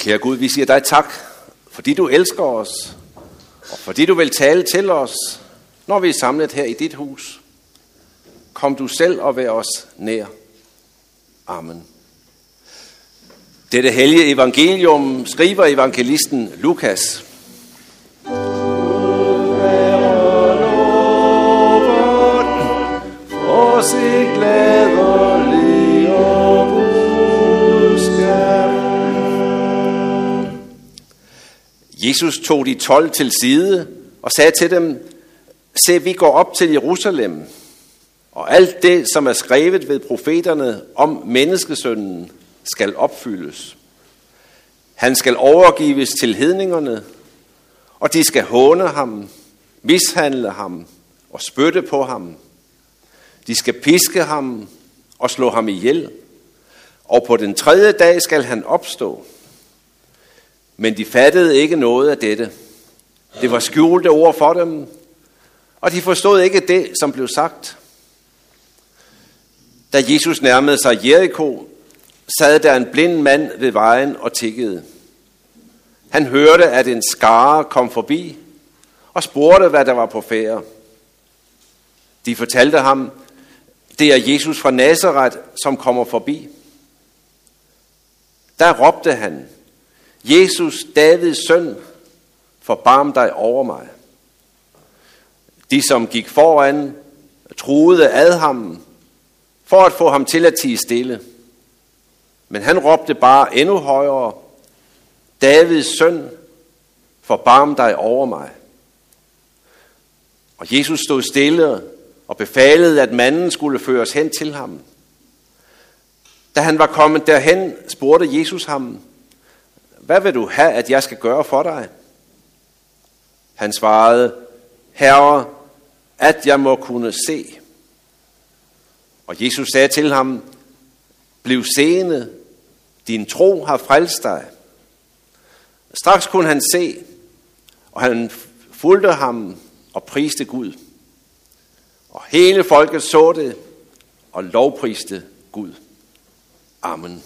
Kære Gud, vi siger dig tak, fordi du elsker os, og fordi du vil tale til os, når vi er samlet her i dit hus. Kom du selv og vær os nær. Amen. Dette hellige evangelium skriver evangelisten Lukas. Jesus tog de 12 til side og sagde til dem, se, vi går op til Jerusalem, og alt det, som er skrevet ved profeterne om menneskesønnen, skal opfyldes. Han skal overgives til hedningerne, og de skal håne ham, mishandle ham og spytte på ham. De skal piske ham og slå ham ihjel, og på den 3. dag skal han opstå. Men de fattede ikke noget af dette. Det var skjulte ord for dem, og de forstod ikke det, som blev sagt. Da Jesus nærmede sig Jericho, sad der en blind mand ved vejen og tiggede. Han hørte, at en skare kom forbi og spurgte, hvad der var på færde. De fortalte ham, det er Jesus fra Nazaret, som kommer forbi. Der råbte han, Jesus, Davids søn, forbarm dig over mig. De, som gik foran, truede ad ham, for at få ham til at tie stille. Men han råbte bare endnu højere, Davids søn, forbarm dig over mig. Og Jesus stod stille og befalede, at manden skulle føres hen til ham. Da han var kommet derhen, spurgte Jesus ham, hvad vil du have, at jeg skal gøre for dig? Han svarede, Herre, at jeg må kunne se. Og Jesus sagde til ham, bliv seende, din tro har frelst dig. Straks kunne han se, og han fulgte ham og priste Gud. Og hele folket så det og lovpriste Gud. Amen.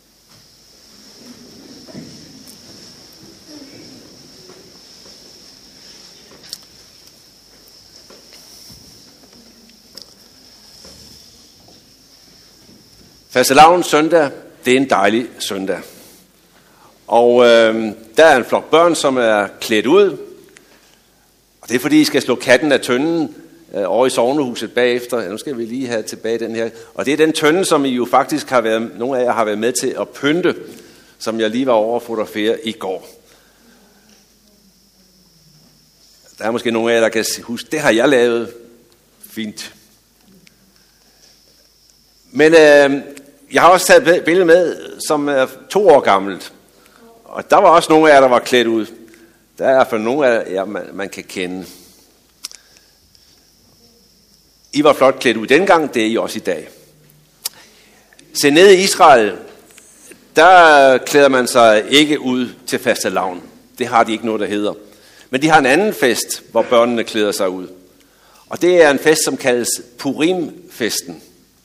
Fastelavns søndag, det er en dejlig søndag. Og der er en flok børn, som er klædt ud. Og det er fordi, I skal slå katten af tønden over i sognehuset bagefter. Ja, nu skal vi lige have tilbage den her. Og det er den tønde, som I jo faktisk har været, nogle af jer har været med til at pynte, som jeg lige var over at fotografere i går. Der er måske nogle af jer, der kan huske, det har jeg lavet. Fint. Men jeg har også taget et billede med, som er 2 år gammelt. Og der var også nogle af jer, der var klædt ud. Der er for nogle af jer, man kan kende. I var flot klædt ud dengang, det er I også i dag. Se, nede i Israel, der klæder man sig ikke ud til fastelavn. Det har de ikke noget, der hedder. Men de har en anden fest, hvor børnene klæder sig ud. Og det er en fest, som kaldes Purim-festen.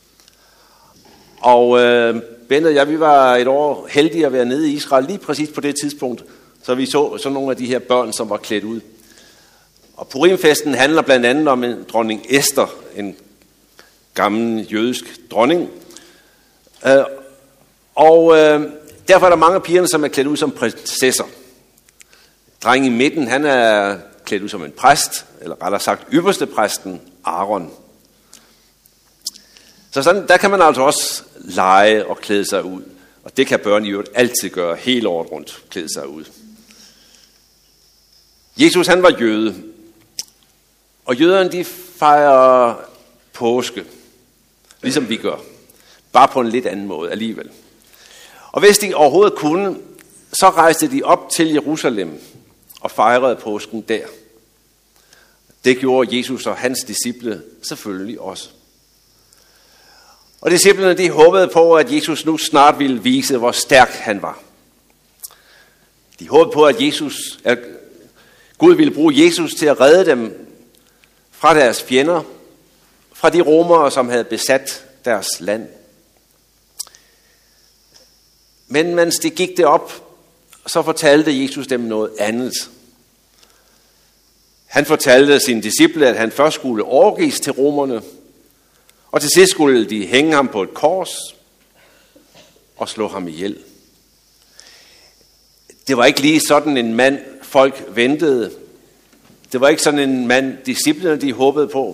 Og Bente og jeg, vi var et år heldige at være nede i Israel lige præcis på det tidspunkt, så vi så nogle af de her børn, som var klædt ud. Og Purimfesten handler blandt andet om en dronning Esther, en gammel jødisk dronning. Og derfor er der mange af pigerne, som er klædt ud som prinsesser. Drengen i midten, han er klædt ud som en præst, eller rettere sagt ypperste præsten, Aaron. Så sådan, der kan man altså også lege og klæde sig ud. Og det kan børn i øvrigt altid gøre hele året rundt, klæde sig ud. Jesus, han var jøde. Og jøderne, de fejrer påske, ligesom vi gør. Bare på en lidt anden måde alligevel. Og hvis de overhovedet kunne, så rejste de op til Jerusalem og fejrede påsken der. Det gjorde Jesus og hans disciple selvfølgelig også. Og disciplene, de håbede på, at Jesus nu snart ville vise, hvor stærk han var. De håbede på, at Gud ville bruge Jesus til at redde dem fra deres fjender, fra de romere, som havde besat deres land. Men mens de gik det op, så fortalte Jesus dem noget andet. Han fortalte sine disciple, at han først skulle overgives til romerne, og til sidst skulle de hænge ham på et kors og slå ham ihjel. Det var ikke lige sådan en mand, folk ventede. Det var ikke sådan en mand, disciplene de håbede på.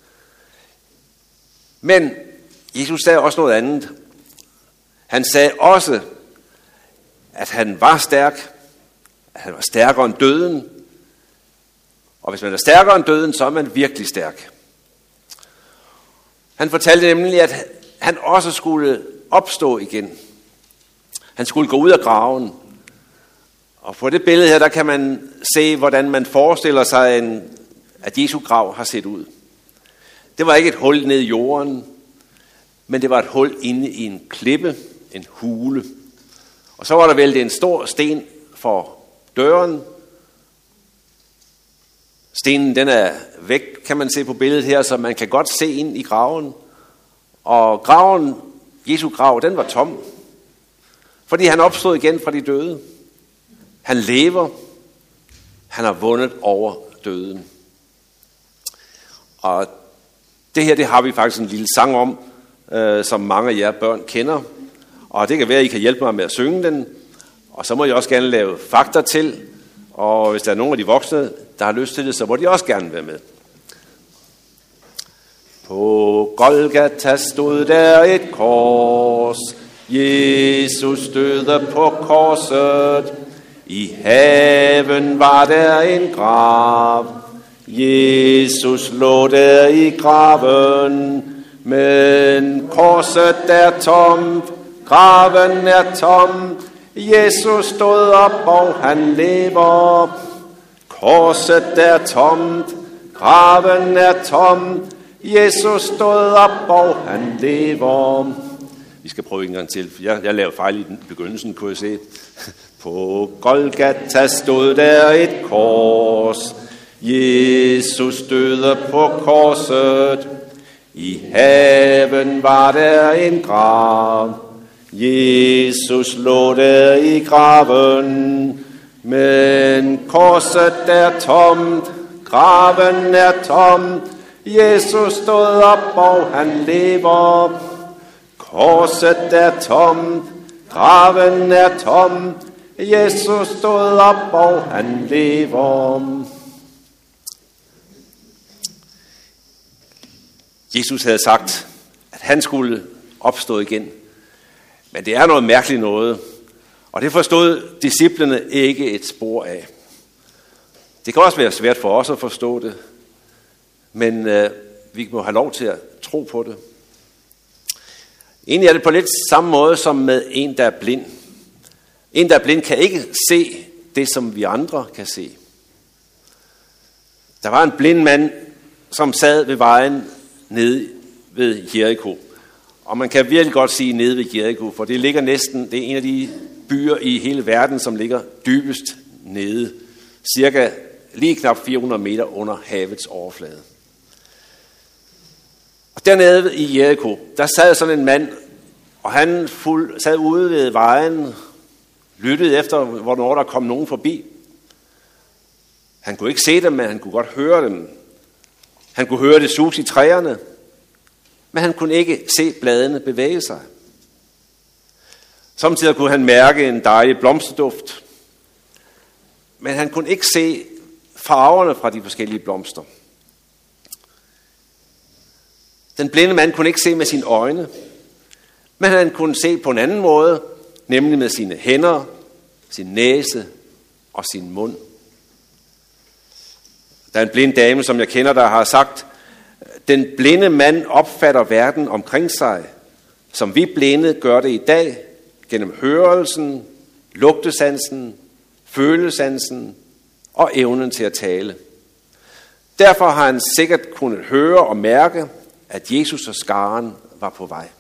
Men Jesus sagde også noget andet. Han sagde også, at han var stærk, at han var stærkere end døden. Og hvis man er stærkere end døden, så er man virkelig stærk. Han fortalte nemlig, at han også skulle opstå igen. Han skulle gå ud af graven. Og på det billede her, der kan man se, hvordan man forestiller sig, at Jesu grav har set ud. Det var ikke et hul ned i jorden, men det var et hul inde i en klippe, en hule. Og så var der væltet en stor sten for døren. Stenen den er væk, kan man se på billedet her, så man kan godt se ind i graven. Og graven, Jesu grav, den var tom, fordi han opstod igen fra de døde. Han lever. Han har vundet over døden. Og det her, det har vi faktisk en lille sang om, som mange af jer børn kender. Og det kan være, at I kan hjælpe mig med at synge den. Og så må I også gerne lave fakta til. Og hvis der er nogen af de voksne, der har lyst til det, så må de også gerne være med. På Golgata stod der et kors. Jesus døde på korset. I haven var der en grav. Jesus lå der i graven. Men korset er tomt. Graven er tom. Jesus stod op, og han lever. Korset er tomt. Graven er tom. Jesus stod op, og han lever. Vi skal prøve en gang til, for jeg lavede fejl i den begyndelsen, kunne jeg se. På Golgata stod der et kors. Jesus døde på korset. I haven var der en grav. Jesus lå der i graven. Men korset er tomt. Graven er tom. Jesus stod op, og han lever. Korset er tomt. Graven er tom. Jesus stod op, og han lever. Jesus havde sagt, at han skulle opstå igen. Men det er noget mærkeligt noget. Og det forstod disciplene ikke et spor af. Det kan også være svært for os at forstå det. Men vi må have lov til at tro på det. Egentlig er det på lidt samme måde som med en, der er blind. En, der er blind, kan ikke se det, som vi andre kan se. Der var en blind mand, som sad ved vejen nede ved Jericho. Og man kan virkelig godt sige nede ved Jericho, for det ligger næsten, det er en af de byer i hele verden, som ligger dybest nede. Cirka lige knap 400 meter under havets overflade. Og dernede i Jericho, der sad sådan en mand, og han sad ude ved vejen, lyttede efter, hvornår der kom nogen forbi. Han kunne ikke se dem, men han kunne godt høre dem. Han kunne høre det sus i træerne, men han kunne ikke se bladene bevæge sig. Samtidig kunne han mærke en dejlig blomsterduft, men han kunne ikke se farverne fra de forskellige blomster. Den blinde mand kunne ikke se med sine øjne, men han kunne se på en anden måde, nemlig med sine hænder, sin næse og sin mund. Der er en blind dame, som jeg kender, der har sagt, den blinde mand opfatter verden omkring sig, som vi blinde gør det i dag, gennem hørelsen, lugtesansen, følesansen og evnen til at tale. Derfor har han sikkert kunnet høre og mærke, at Jesus og skaren var på vej.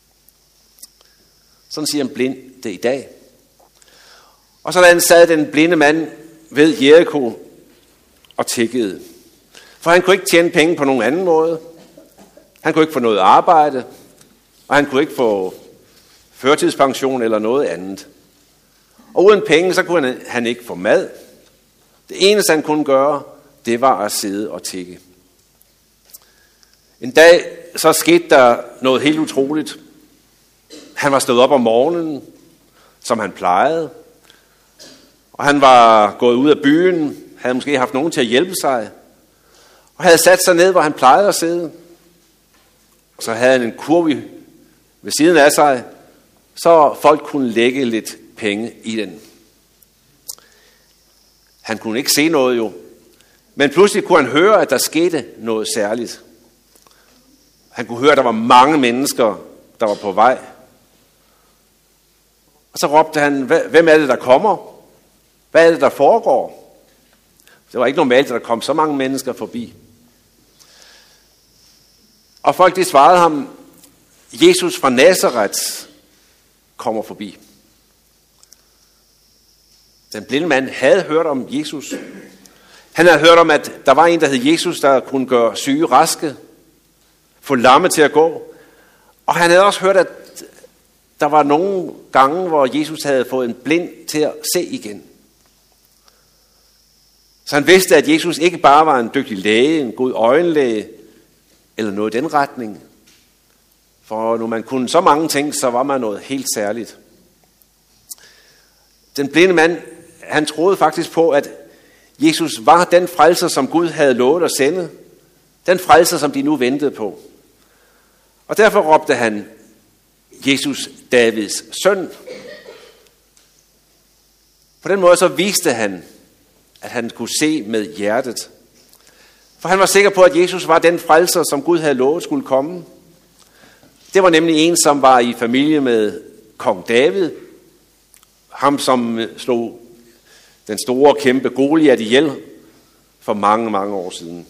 Sådan siger en blind det i dag. Og sådan sad den blinde mand ved Jericho og tiggede. For han kunne ikke tjene penge på nogen anden måde. Han kunne ikke få noget arbejde, og han kunne ikke få førtidspension eller noget andet. Og uden penge, så kunne han ikke få mad. Det eneste, han kunne gøre, det var at sidde og tigge. En dag, så skete der noget helt utroligt. Han var stået op om morgenen, som han plejede. Og han var gået ud af byen, havde måske haft nogen til at hjælpe sig. Og havde sat sig ned, hvor han plejede at sidde. Og så havde han en kurv ved siden af sig, så folk kunne lægge lidt penge i den. Han kunne ikke se noget jo, men pludselig kunne han høre, at der skete noget særligt. Han kunne høre, at der var mange mennesker, der var på vej. Og så råbte han, hvem er det, der kommer? Hvad er det, der foregår? Det var ikke normalt, at der kom så mange mennesker forbi. Og folk de svarede ham, Jesus fra Nazareth kommer forbi. Den blinde mand havde hørt om Jesus. Han havde hørt om, at der var en, der hed Jesus, der kunne gøre syge raske, få lamme til at gå. Og han havde også hørt, at der var nogle gange, hvor Jesus havde fået en blind til at se igen. Så han vidste, at Jesus ikke bare var en dygtig læge, en god øjenlæge, eller noget i den retning. For når man kunne så mange ting, så var man noget helt særligt. Den blinde mand, han troede faktisk på, at Jesus var den frelser, som Gud havde lovet at sende. Den frelser, som de nu ventede på. Og derfor råbte han, Jesus, Davids søn. På den måde så viste han, at han kunne se med hjertet. For han var sikker på, at Jesus var den frelser, som Gud havde lovet skulle komme. Det var nemlig en, som var i familie med kong David. Ham, som slog den store, kæmpe Goliat ihjel for mange, mange år siden.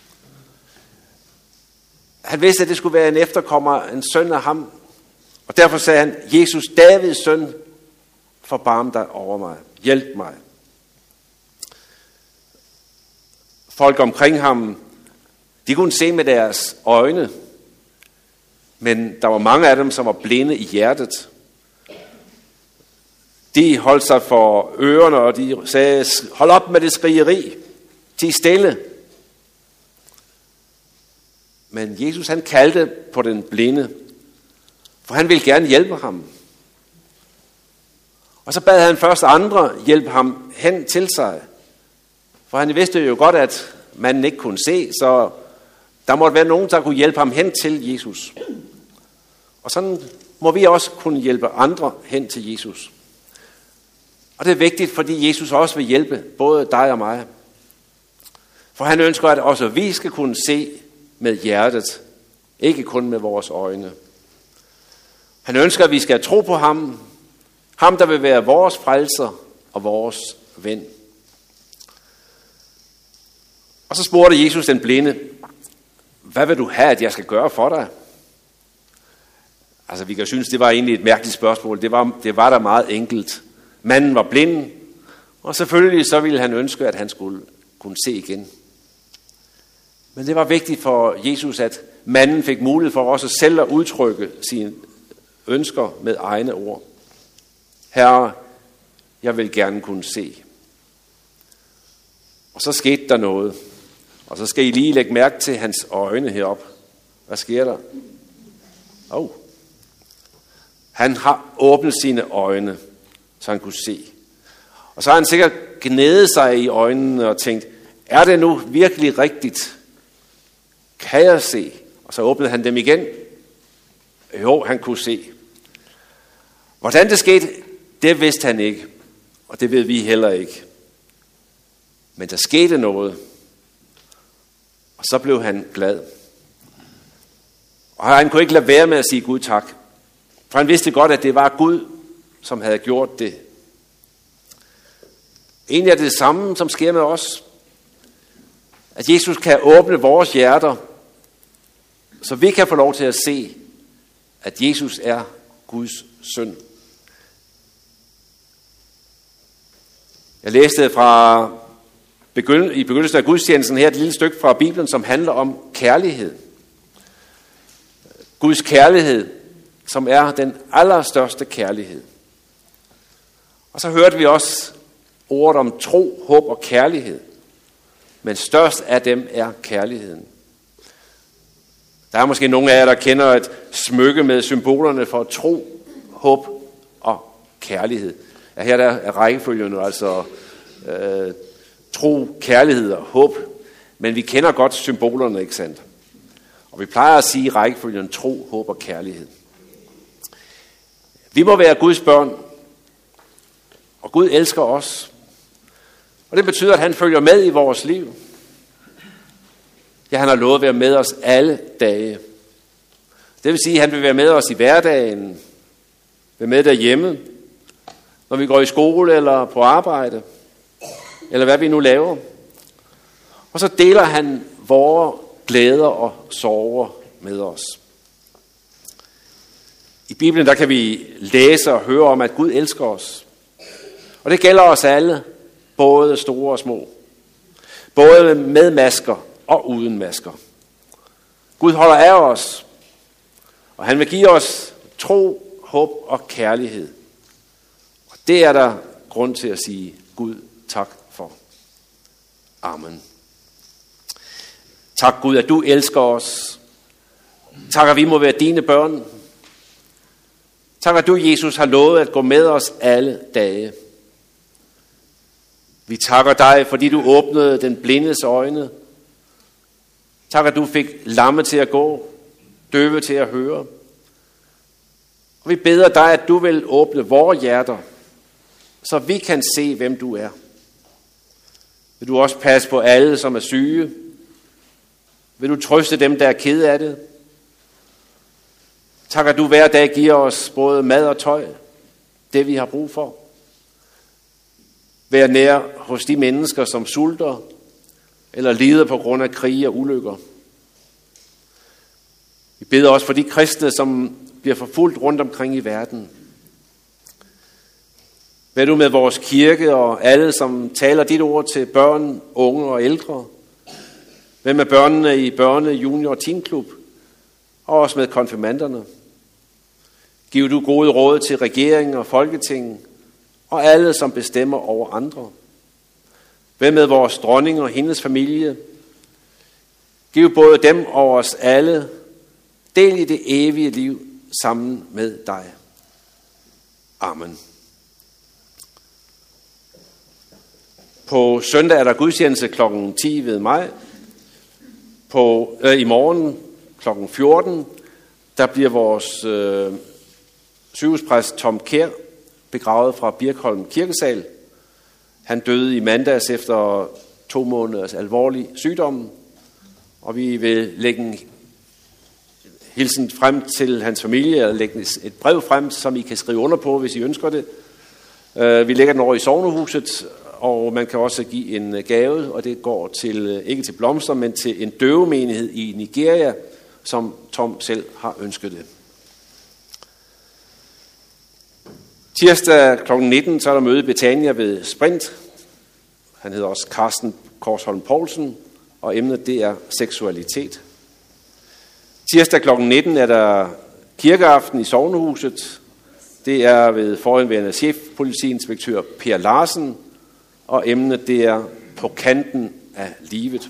Han vidste, at det skulle være en efterkommer, en søn af ham. Og derfor sagde han, Jesus, Davids søn, forbarm dig over mig. Hjælp mig. Folk omkring ham, de kunne se med deres øjne, men der var mange af dem, som var blinde i hjertet. De holdt sig for ørerne, og de sagde, hold op med det skrigeri, ti stille. Men Jesus han kaldte på den blinde, for han ville gerne hjælpe ham. Og så bad han først andre hjælpe ham hen til sig. For han vidste jo godt, at manden ikke kunne se, så der måtte være nogen, der kunne hjælpe ham hen til Jesus. Og sådan må vi også kunne hjælpe andre hen til Jesus. Og det er vigtigt, fordi Jesus også vil hjælpe både dig og mig. For han ønsker, at også vi skal kunne se med hjertet, ikke kun med vores øjne. Han ønsker, at vi skal tro på ham, ham der vil være vores frelser og vores ven. Og så spurgte Jesus den blinde, hvad vil du have, at jeg skal gøre for dig? Altså vi kan synes, det var egentlig et mærkeligt spørgsmål. Det var da meget enkelt. Manden var blind, og selvfølgelig så ville han ønske, at han skulle kunne se igen. Men det var vigtigt for Jesus, at manden fik mulighed for også selv at udtrykke sine ønsker med egne ord. Herre, jeg vil gerne kunne se. Og så skete der noget. Og så skal I lige lægge mærke til hans øjne herop. Hvad sker der? Han har åbnet sine øjne, så han kunne se. Og så har han sikkert gnædet sig i øjnene og tænkt, er det nu virkelig rigtigt? Kan jeg se? Og så åbnede han dem igen. Jo, han kunne se. Hvordan det skete, det vidste han ikke. Og det ved vi heller ikke. Men der skete noget. Og så blev han glad. Og han kunne ikke lade være med at sige Gud tak. For han vidste godt, at det var Gud, som havde gjort det. Egentlig er det det samme, som sker med os. At Jesus kan åbne vores hjerter, så vi kan få lov til at se, at Jesus er Guds søn. Jeg læste i begyndelsen af gudstjenesten her et lille stykke fra Bibelen, som handler om kærlighed. Guds kærlighed, som er den allerstørste kærlighed. Og så hørte vi også ordet om tro, håb og kærlighed. Men størst af dem er kærligheden. Der er måske nogle af jer, der kender et smykke med symbolerne for tro, håb og kærlighed. Ja, her der er rækkefølgen altså tro, kærlighed og håb. Men vi kender godt symbolerne, ikke sandt? Og vi plejer at sige rækkefølgen tro, håb og kærlighed. Vi må være Guds børn, og Gud elsker os. Og det betyder, at han følger med i vores liv. Ja, han har lovet at være med os alle dage. Det vil sige, at han vil være med os i hverdagen, være med derhjemme, når vi går i skole eller på arbejde, eller hvad vi nu laver. Og så deler han vores glæder og sorger med os. I Bibelen der kan vi læse og høre om, at Gud elsker os. Og det gælder os alle, både store og små. Både med masker og uden masker. Gud holder af os, og han vil give os tro, håb og kærlighed. Og det er der grund til at sige Gud tak for. Amen. Tak Gud, at du elsker os. Tak, at vi må være dine børn. Tak, at du, Jesus, har lovet at gå med os alle dage. Vi takker dig, fordi du åbnede den blindes øjne. Tak, at du fik lamme til at gå, døve til at høre. Og vi beder dig, at du vil åbne vores hjerter, så vi kan se, hvem du er. Vil du også passe på alle, som er syge? Vil du trøste dem, der er ked af det? Tak, at du hver dag giver os både mad og tøj, det vi har brug for. Vær nær hos de mennesker, som sulter eller lider på grund af krige og ulykker. Vi beder også for de kristne, som bliver forfulgt rundt omkring i verden. Vær du med vores kirke og alle, som taler dit ord til børn, unge og ældre. Vær med børnene i børne-, junior- og teenklub, og også med konfirmanderne. Giv du gode råd til regeringen og Folketinget, og alle, som bestemmer over andre. Vær med vores dronning og hendes familie. Giv både dem og os alle del i det evige liv sammen med dig. Amen. På søndag er der gudstjeneste kl. 10 ved mig. I morgen kl. 14, der bliver vores sygehuspræst Tom Kjær begravet fra Birkholm Kirkesal. Han døde i mandags efter 2 måneders alvorlig sygdom, og vi vil lægge en hilsen frem til hans familie, eller lægge et brev frem, som I kan skrive under på, hvis I ønsker det. Vi lægger den over i sognehuset, og man kan også give en gave, og det går til, ikke til blomster, men til en døvemenighed i Nigeria, som Tom selv har ønsket det. Tirsdag kl. 19, så er der møde i Betania ved Sprint. Han hedder også Carsten Korsholm Poulsen, og emnet det er seksualitet. Tirsdag kl. 19 er der kirkeaften i sognehuset. Det er ved forhenværende chefpolitiinspektør Per Larsen, og emnet det er på kanten af livet.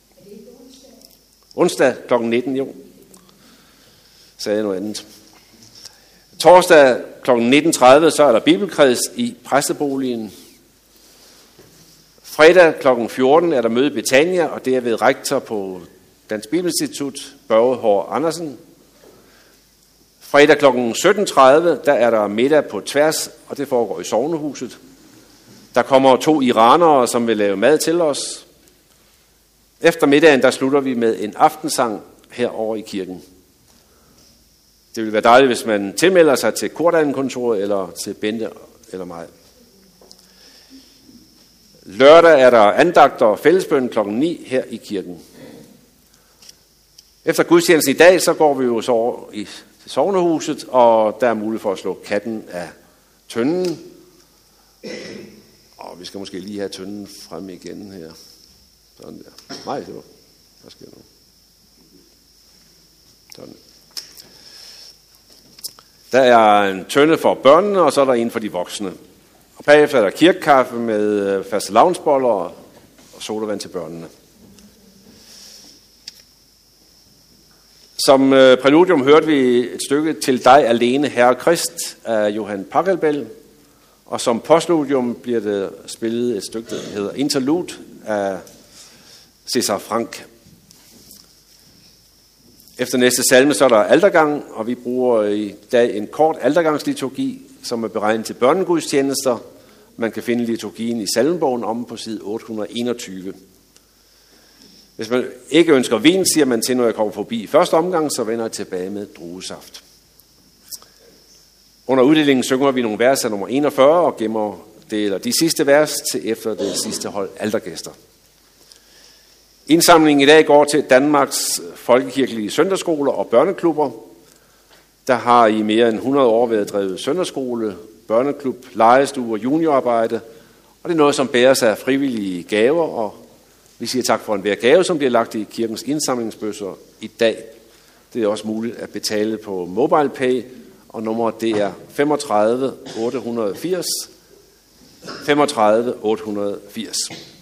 Onsdag kl. 19, jo. Sagde jeg noget andet. Torsdag kl. 19.30, så er der bibelkreds i præsteboligen. Fredag kl. 14 er der møde i Betania, og det er ved rektor på Dansk Bibelinstitut, Børge Hård Andersen. Fredag kl. 17.30, der er der middag på tværs, og det foregår i sognehuset. Der kommer 2 iranere, som vil lave mad til os. Efter middagen, der slutter vi med en aftensang herovre i kirken. Det vil være dejligt, hvis man tilmelder sig til Kordankontoret eller til Bente eller mig. Lørdag er der andagter og fællesbøn kl. 9 her i kirken. Efter gudstjenesten i dag, så går vi jo så over i sognehuset, og der er mulighed for at slå katten af tønden. Og vi skal måske lige have tønden frem igen her. Sådan der. Nej, det var. Hvad sker nu? Sådan. Der er en tønde for børnene, og så er der en for de voksne. Og bagefter er der kirkekaffe med fastelavnsboller og sodavand til børnene. Som præludium hørte vi et stykke Til dig alene, Herre Krist af Johan Pachelbel. Og som postludium bliver det spillet et stykke, der hedder Interlude af César Franck. Efter næste salme så er der altergang, og vi bruger i dag en kort altergangsliturgi, som er beregnet til børnegudstjenester. Man kan finde liturgien i salmebogen om på side 821. Hvis man ikke ønsker vin, siger man til, når jeg kommer forbi i første omgang, så vender jeg tilbage med druesaft. Under uddelingen synger vi nogle vers af nummer 41 og gemmer det eller de sidste vers til efter det sidste hold altergæster. Indsamlingen i dag går til Danmarks folkekirkelige søndagsskoler og børneklubber. Der har i mere end 100 år været drevet søndagsskole, børneklub, legestue og juniorarbejde. Og det er noget, som bærer sig af frivillige gaver, og vi siger tak for enhver gave, som bliver lagt i kirkens indsamlingsbøsser i dag. Det er også muligt at betale på MobilePay, og nummeret det er 35 880. 35 880.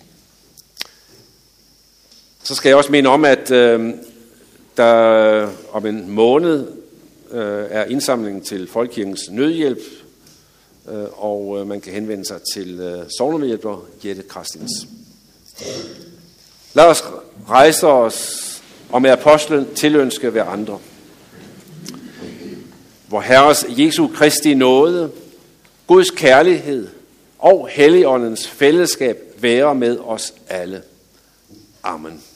Så skal jeg også minde om, at der om en måned er indsamlingen til Folkekirkens Nødhjælp, og man kan henvende sig til sognemedhjælper Jette Krastins. Lad os rejse os og med apostlen tilønske hver andre. Vor Herres Jesu Kristi nåde, Guds kærlighed og Helligåndens fællesskab være med os alle. Amen.